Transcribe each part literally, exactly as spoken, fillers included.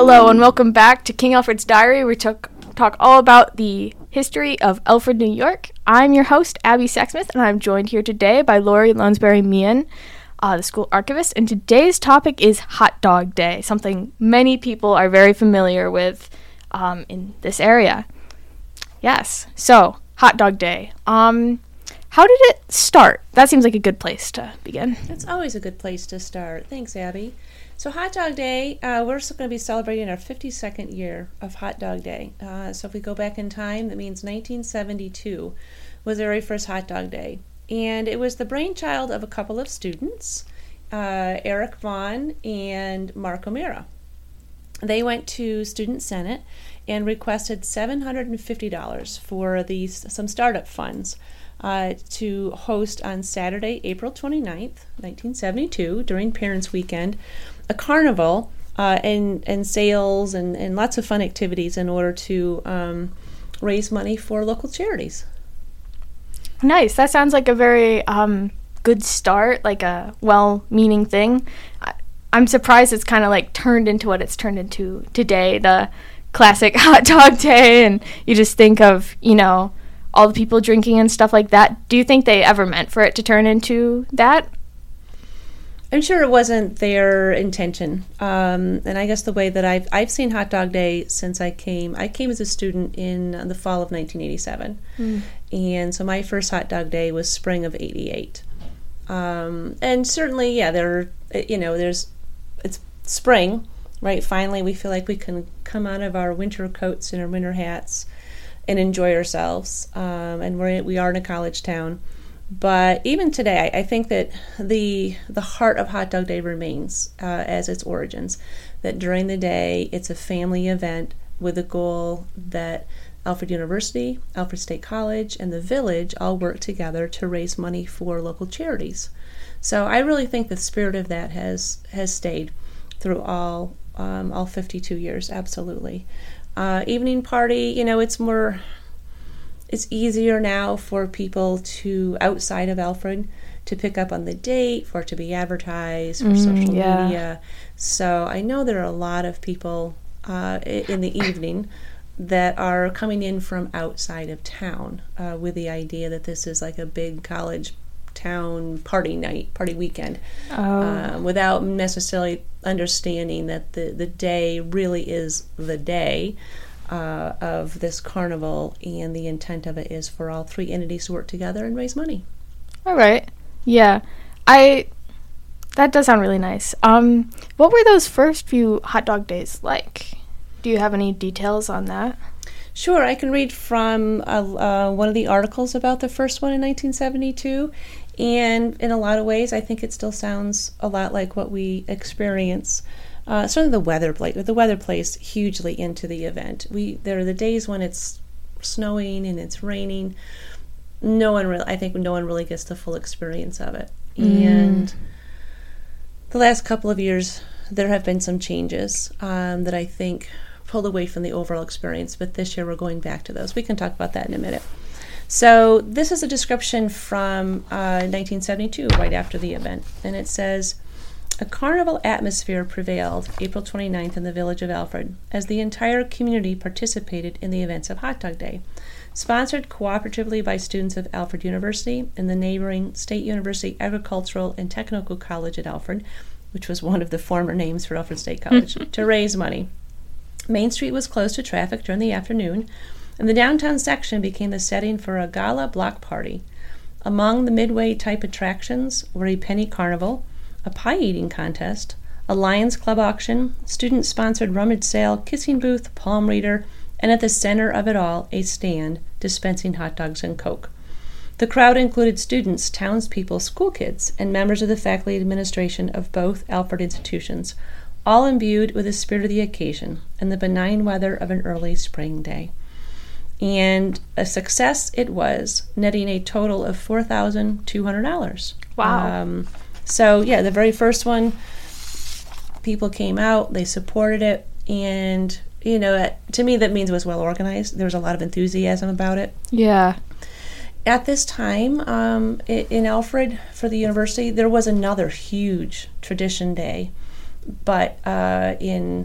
Hello and welcome back to King Alfred's Diary. We took, talk all about the history of Alfred, New York. I'm your host, Abby Sexsmith, and I'm joined here today by Lori Lunsberry-Meehan, uh, the school archivist. And today's topic is Hot Dog Day, something many people are very familiar with um, in this area. Yes, so Hot Dog Day. Um, how did it start? That seems like a good place to begin. That's always a good place to start. Thanks, Abby. So Hot Dog Day, uh, we're going to be celebrating our fifty-second year of Hot Dog Day. Uh, so if we go back in time, that means nineteen seventy-two was the very first Hot Dog Day. And it was the brainchild of a couple of students, uh, Eric Vaughn and Mark O'Meara. They went to Student Senate and requested seven hundred fifty dollars for these some startup funds uh, to host on Saturday, April twenty-ninth, nineteen seventy-two, during Parents' Weekend, a carnival uh, and, and sales and, and lots of fun activities in order to um, raise money for local charities. Nice. That sounds like a very um, good start, like a well-meaning thing. I, I'm surprised it's kind of like turned into what it's turned into today, the classic hot dog day, and you just think of, you know, all the people drinking and stuff like that. Do you think they ever meant for it to turn into that? I'm sure it wasn't their intention. Um, and I guess the way that I've I've seen Hot Dog Day since I came, I came as a student in the fall of nineteen eighty-seven. Mm. And so my first Hot Dog Day was spring of eighty-eight. Um, and certainly, yeah, there, you know, there's, it's spring, right? Finally, we feel like we can come out of our winter coats and our winter hats and enjoy ourselves. Um, and we're, we are in a college town. But even today, I think that the the heart of Hot Dog Day remains uh, as its origins. That during the day, it's a family event with the goal that Alfred University, Alfred State College, and the Village all work together to raise money for local charities. So I really think the spirit of that has has stayed through all um, all fifty-two years. Absolutely. Uh, evening party, you know, it's more. It's easier now for people to, outside of Alfred, to pick up on the date, for it to be advertised, for mm, social yeah. media. So I know there are a lot of people uh, in the evening that are coming in from outside of town uh, with the idea that this is like a big college town party night, party weekend, oh. uh, without necessarily understanding that the, the day really is the day. Uh, of this carnival, and the intent of it is for all three entities to work together and raise money. All right. Yeah. I that does sound really nice. Um, what were those first few hot dog days like? Do you have any details on that? Sure. I can read from uh, uh, one of the articles about the first one in nineteen seventy-two, and in a lot of ways, I think it still sounds a lot like what we experience. Uh, certainly the weather play, the weather plays hugely into the event. We there are the days when it's snowing and it's raining. No one really, I think, no one really gets the full experience of it. Mm. And the last couple of years, there have been some changes um, that I think pulled away from the overall experience. But this year, we're going back to those. We can talk about that in a minute. So this is a description from uh, nineteen seventy-two, right after the event, and it says. A carnival atmosphere prevailed April twenty-ninth in the village of Alfred as the entire community participated in the events of Hot Dog Day. Sponsored cooperatively by students of Alfred University and the neighboring State University Agricultural and Technical College at Alfred, which was one of the former names for Alfred State College, to raise money. Main Street was closed to traffic during the afternoon, and the downtown section became the setting for a gala block party. Among the midway-type attractions were a penny carnival, a pie-eating contest, a Lions Club auction, student-sponsored rummage sale, kissing booth, palm reader, and at the center of it all, a stand dispensing hot dogs and Coke. The crowd included students, townspeople, school kids, and members of the faculty administration of both Alfred institutions, all imbued with the spirit of the occasion and the benign weather of an early spring day. And a success it was, netting a total of four thousand two hundred dollars. Wow. Um, So, yeah, the very first one, people came out, they supported it, and, you know, to me that means it was well organized. There was a lot of enthusiasm about it. Yeah. At this time, um, in Alfred, for the university, there was another huge tradition day, but uh, in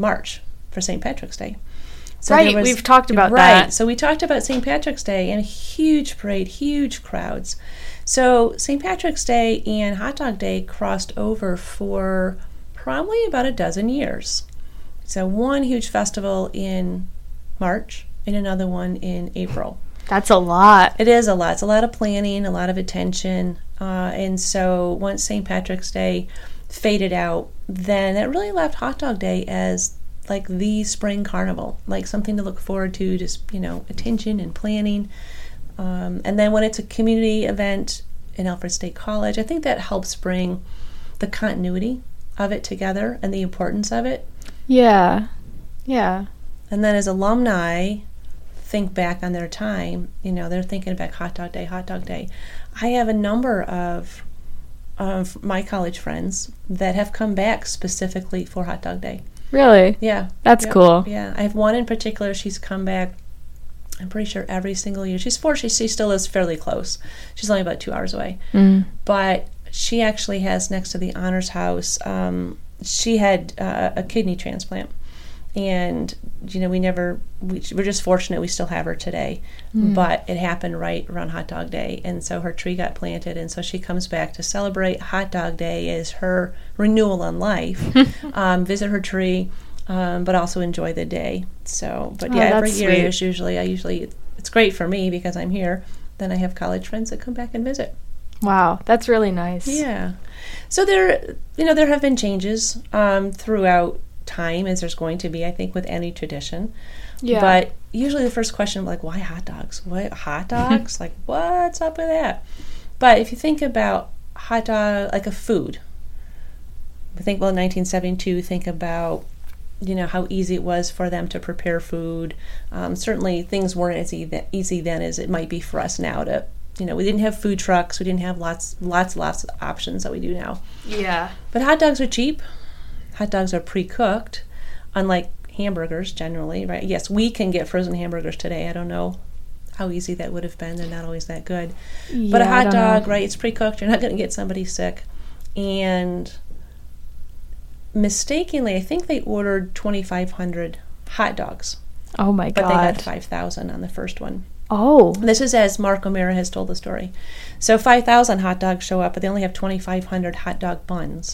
March for Saint Patrick's Day. So right, was, we've talked about right, that. So we talked about Saint Patrick's Day and a huge parade, huge crowds. So Saint Patrick's Day and Hot Dog Day crossed over for probably about a dozen years. So one huge festival in March and another one in April. That's a lot. It is a lot. It's a lot of planning, a lot of attention. Uh, and so once Saint Patrick's Day faded out, then it really left Hot Dog Day as like the spring carnival, like something to look forward to, just, you know, attention and planning. Um, and then when it's a community event in Alfred State College, I think that helps bring the continuity of it together and the importance of it. Yeah. Yeah. And then as alumni think back on their time, you know, they're thinking back, Hot Dog Day, Hot Dog Day. I have a number of of my college friends that have come back specifically for Hot Dog Day. Really? Yeah. That's yep. cool. Yeah. I have one in particular, she's come back, I'm pretty sure every single year. She's four, she, she still lives fairly close. She's only about two hours away. Mm. But she actually has, next to the Honors House, um, she had uh, a kidney transplant. And, you know, we never, we, we're just fortunate we still have her today. Mm. But it happened right around Hot Dog Day. And so her tree got planted. And so she comes back to celebrate Hot Dog Day as her renewal on life, um, visit her tree, um, but also enjoy the day. So, but yeah, oh, every year is usually, I usually, it's great for me because I'm here. Then I have college friends that come back and visit. Wow, that's really nice. Yeah. So there, you know, there have been changes um, throughout time, as there's going to be, I think, with any tradition. Yeah. But usually the first question, like, why hot dogs? What hot dogs? Like, what's up with that? But if you think about hot dog, like a food, I think, well, in nineteen seventy-two, think about, you know, how easy it was for them to prepare food. Um, certainly things weren't as easy then as it might be for us now to, you know, we didn't have food trucks. We didn't have lots, lots, lots of options that we do now. Yeah. But hot dogs are cheap. Hot dogs are pre-cooked, unlike hamburgers generally, right? Yes, we can get frozen hamburgers today. I don't know how easy that would have been. They're not always that good. Yeah, but a hot dog, know. right, it's pre-cooked. You're not going to get somebody sick. And mistakenly, I think they ordered twenty-five hundred hot dogs. Oh, my God. But they got five thousand on the first one. Oh. This is as Mark O'Mara has told the story. So five thousand hot dogs show up, but they only have twenty-five hundred hot dog buns.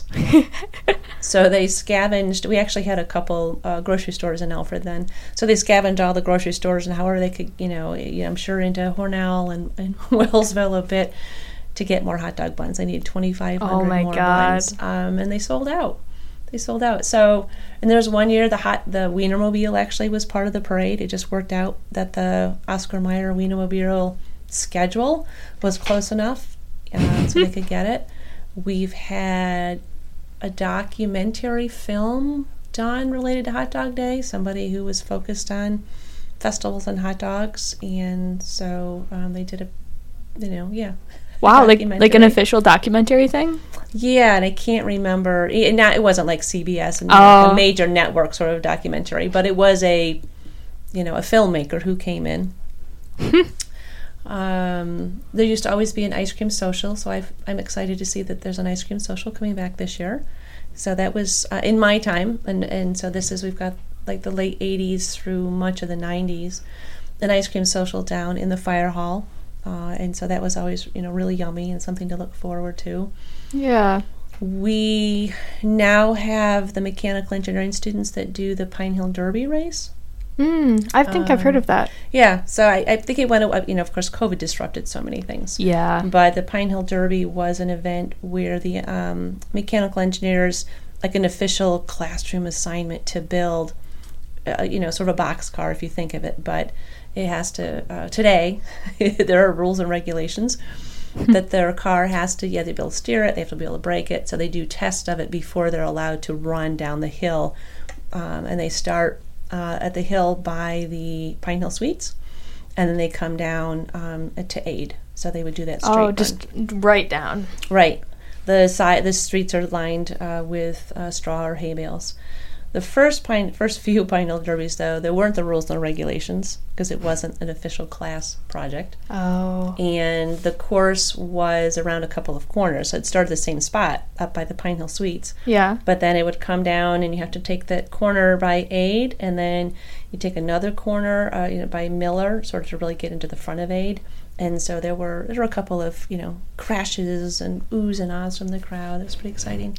So they scavenged. We actually had a couple uh, grocery stores in Alfred then. So they scavenged all the grocery stores and however they could, you know, I'm sure into Hornell and, and Wellsville a bit to get more hot dog buns. They needed twenty-five hundred oh my more God. buns. Um, and they sold out. They sold out. So, and there was one year the hot the Wienermobile actually was part of the parade. It just worked out that the Oscar Mayer Wienermobile schedule was close enough uh, so they could get it. We've had a documentary film done related to Hot Dog Day. Somebody who was focused on festivals and hot dogs, and so um, they did a, you know, yeah. Wow, like like an official documentary thing? Yeah, and I can't remember. It, not, it wasn't like C B S and oh. a major network sort of documentary, but it was a, you know, a filmmaker who came in. um, there used to always be an ice cream social, so I've, I'm excited to see that there's an ice cream social coming back this year. So that was uh, in my time, and, and so this is, we've got like the late eighties through much of the nineties, an ice cream social down in the fire hall. Uh, and so that was always, you know, really yummy and something to look forward to. Yeah. We now have the mechanical engineering students that do the Pine Hill Derby race. Mm, I think um, I've heard of that. Yeah, so I, I think it went, you know, of course, COVID disrupted so many things. Yeah. But the Pine Hill Derby was an event where the um, mechanical engineers, like an official classroom assignment to build, uh, you know, sort of a boxcar if you think of it, but it has to, uh, today, there are rules and regulations that their car has to, yeah, they be able to steer it, they have to be able to brake it, so they do tests of it before they're allowed to run down the hill. Um, and they start uh, at the hill by the Pine Hill Suites, and then they come down um, to Aid. So they would do that straight Oh, run. just right down. Right. The side, the streets are lined uh, with uh, straw or hay bales. The first pine, first few Pine Hill Derbies, though, there weren't the rules and regulations because it wasn't an official class project. Oh. And the course was around a couple of corners. So it started the same spot up by the Pine Hill Suites. Yeah. But then it would come down and you have to take that corner by Aid, and then you take another corner uh, you know, by Miller, sort of to really get into the front of Aid. And so there were there were a couple of, you know, crashes and oohs and ahs from the crowd. It was pretty exciting.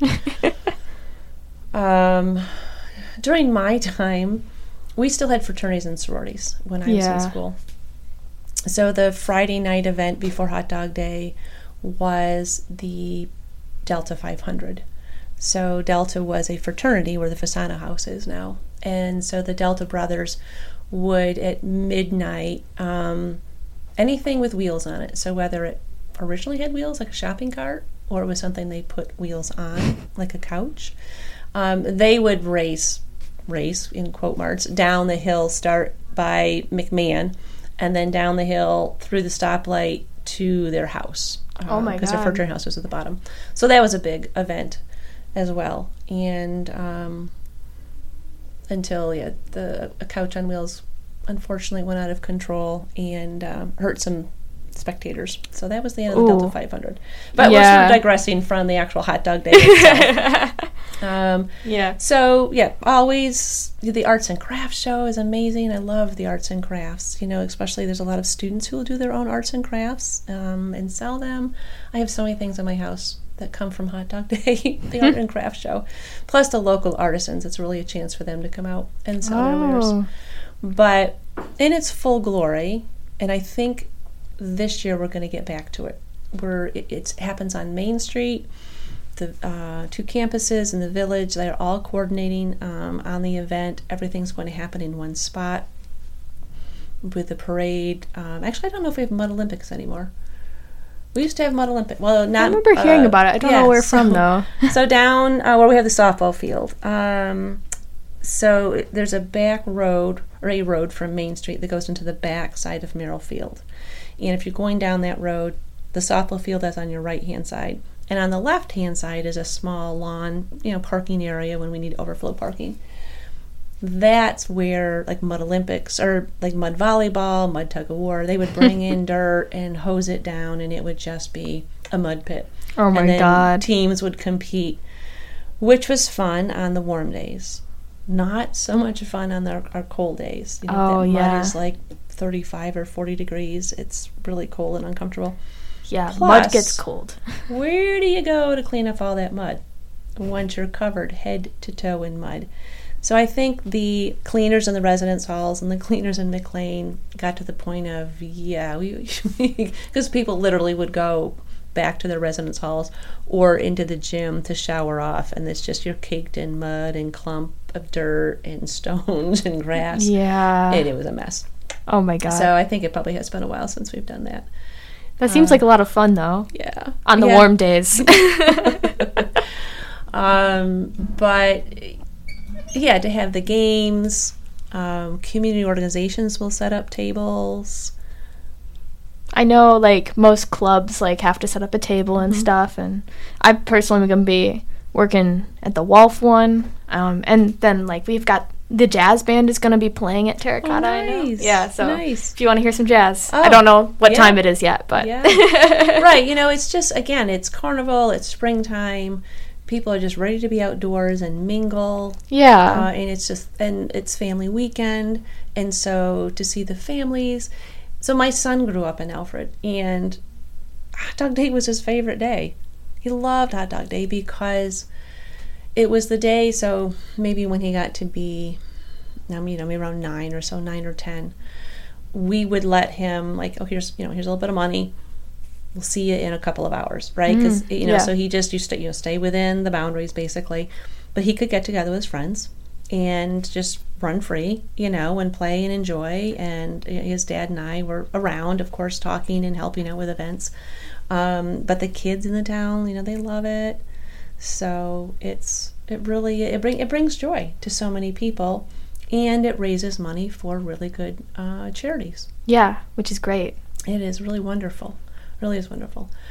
um, during my time, we still had fraternities and sororities when I was Yeah. in school. So the Friday night event before Hot Dog Day was the Delta five hundred. So Delta was a fraternity where the Fasana House is now. And so the Delta brothers would, at midnight, um, anything with wheels on it. So whether it originally had wheels, like a shopping cart, or it was something they put wheels on, like a couch, um, they would race, race, in quote marks, down the hill, start by McMahon, and then down the hill through the stoplight to their house. Oh my Because God. their fraternity house was at the bottom. So that was a big event as well. And um, until, yeah, the a couch on wheels unfortunately went out of control and um, hurt some spectators. So that was the end of the Ooh. Delta five hundred. But we're Yeah. sort of digressing from the actual Hot Dog Day itself. um, Yeah. so, yeah, always the arts and crafts show is amazing. I love the arts and crafts. You know, especially there's a lot of students who will do their own arts and crafts um, and sell them. I have so many things in my house that come from Hot Dog Day, the art and craft show. Plus the local artisans. It's really a chance for them to come out and sell their wares. Oh. But in its full glory, and I think this year we're going to get back to it, where it, it happens on Main Street. The uh, two campuses in the village, they're all coordinating um, on the event. Everything's going to happen in one spot with the parade. Um, actually, I don't know if we have Mud Olympics anymore. We used to have Mud Olympics. Well, not. I remember hearing uh, about it. I don't yeah, know where so, from, though. So down uh, where we have the softball field. Um, so it- there's a back road, or a road from Main Street that goes into the back side of Merrill Field. And if you're going down that road, the softball field is on your right-hand side. And on the left-hand side is a small lawn, you know, parking area when we need overflow parking. That's where, like, Mud Olympics, or like mud volleyball, mud tug-of-war, they would bring in dirt and hose it down, and it would just be a mud pit. Oh my and then God. teams would compete, which was fun on the warm days. Not so much fun on the, our cold days. You know, Oh, that mud yeah. is like thirty-five or forty degrees. It's really cold and uncomfortable. Yeah, Plus- mud gets cold. Where do you go to clean up all that mud once you're covered head to toe in mud? So I think the cleaners in the residence halls and the cleaners in McLean got to the point of, yeah, we because people literally would go back to their residence halls or into the gym to shower off, and it's just you're caked in mud and clump of dirt and stones and grass. Yeah. And it was a mess. Oh my God. So I think it probably has been a while since we've done that. that seems uh, like a lot of fun, though, Yeah. on the Yeah. warm days. um, but yeah, to have the games, um, community organizations will set up tables. I know, like, most clubs, like, have to set up a table and Mhm. stuff, and I personally am going to be working at the Wolf one, um, and then, like, we've got the jazz band is going to be playing at Terracotta, Oh, I know. nice. Yeah, so Nice. if you want to hear some jazz. I Oh, don't know what yeah. time it is yet, but... Yeah. Right, you know, it's just, again, it's carnival, it's springtime, people are just ready to be outdoors and mingle. Yeah. Uh, and it's just, and it's family weekend, and so to see the families. So my son grew up in Alfred, and Hot Dog Day was his favorite day. He loved Hot Dog Day because it was the day, so maybe when he got to be, now you know, maybe around nine or so, nine or ten, we would let him, like, oh, here's, you know, here's a little bit of money. We'll see you in a couple of hours, right? Because, Mm, you know, yeah. so he just used to, you know, stay within the boundaries, basically. But he could get together with his friends and just run free, you know, and play and enjoy. And his dad and I were around, of course, talking and helping out with events. Um, but the kids in the town, you know, they love it. So it's, it really, it, bring, it brings joy to so many people. And it raises money for really good uh, charities. Yeah, which is great. It is really wonderful. Really is wonderful.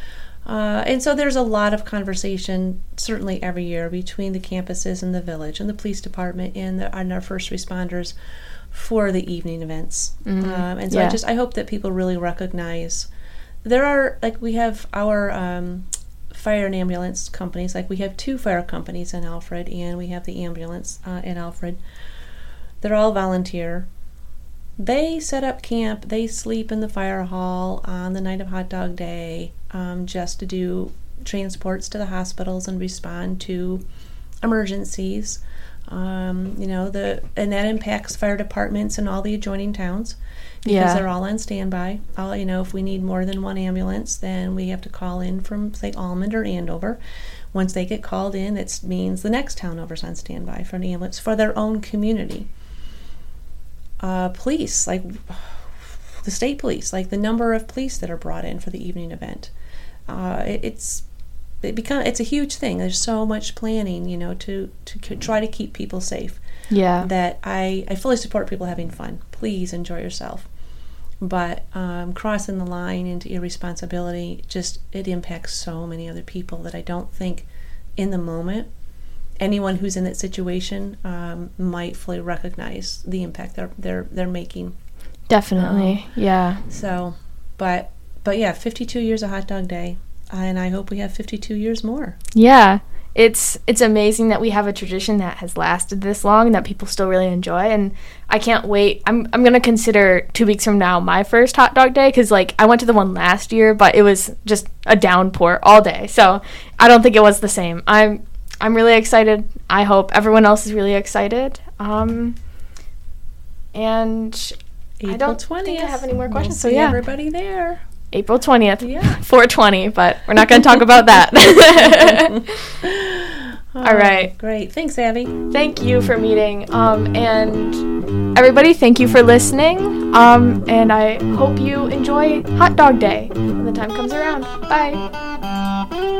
Uh, and so there's a lot of conversation, certainly every year, between the campuses and the village and the police department and, the, and our first responders for the evening events. Mm-hmm. Um, and so yeah. I just I hope that people really recognize there are, like, we have our um, fire and ambulance companies. Like, we have two fire companies in Alfred, and we have the ambulance uh, in Alfred. They're all volunteer. They set up camp. They sleep in the fire hall on the night of Hot Dog Day, um, just to do transports to the hospitals and respond to emergencies. Um, you know, the and that impacts fire departments in all the adjoining towns because yeah. they're all on standby. All, you know, if we need more than one ambulance, then we have to call in from, say, Almond or Andover. Once they get called in, it means the next town over's on standby for an ambulance for their own community. Uh, police, like the state police, like the number of police that are brought in for the evening event. Uh, it, it's it become it's a huge thing. There's so much planning, you know, to, to c- try to keep people safe. Yeah. That I, I fully support people having fun. Please enjoy yourself. But um, crossing the line into irresponsibility, just it impacts so many other people that I don't think in the moment anyone who's in that situation um, might fully recognize the impact they're they're they're making. Definitely, um, yeah. So, but but yeah, fifty-two years of Hot Dog Day, and I hope we have fifty-two years more. Yeah, it's it's amazing that we have a tradition that has lasted this long and that people still really enjoy. And I can't wait. I'm I'm gonna consider two weeks from now my first Hot Dog Day because like I went to the one last year, but it was just a downpour all day, so I don't think it was the same. I'm I'm really excited. I hope everyone else is really excited. Um, and April I don't twentieth. think I have any more questions. We'll so yeah, everybody there. April twentieth. Yeah. four twenty, but we're not going to talk about that. Oh, all right. Great. Thanks, Abby. Thank you for meeting. Um, and everybody, thank you for listening. Um, and I hope you enjoy Hot Dog Day when the time comes around. Bye.